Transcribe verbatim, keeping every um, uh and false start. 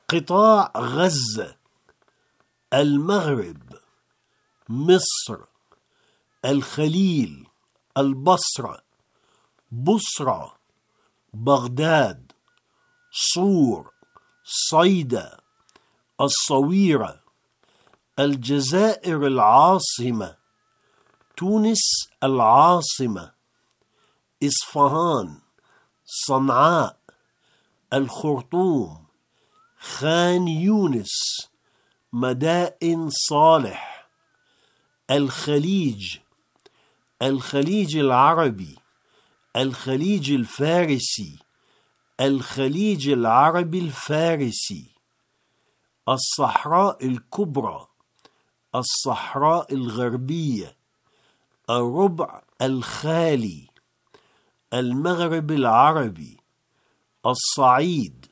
قطاع غزة، المغرب، مصر، الخليل، البصرة، بصرة، بغداد، صور، صيدا، الصويرة، الجزائر العاصمة، تونس العاصمة، إصفهان، صنعاء، الخرطوم، خان يونس، مدائن صالح، الخليج، الخليج العربي، الخليج الفارسي، الخليج العربي الفارسي، الصحراء الكبرى، الصحراء الغربية، الربع الخالي، المغرب العربي، الصعيد،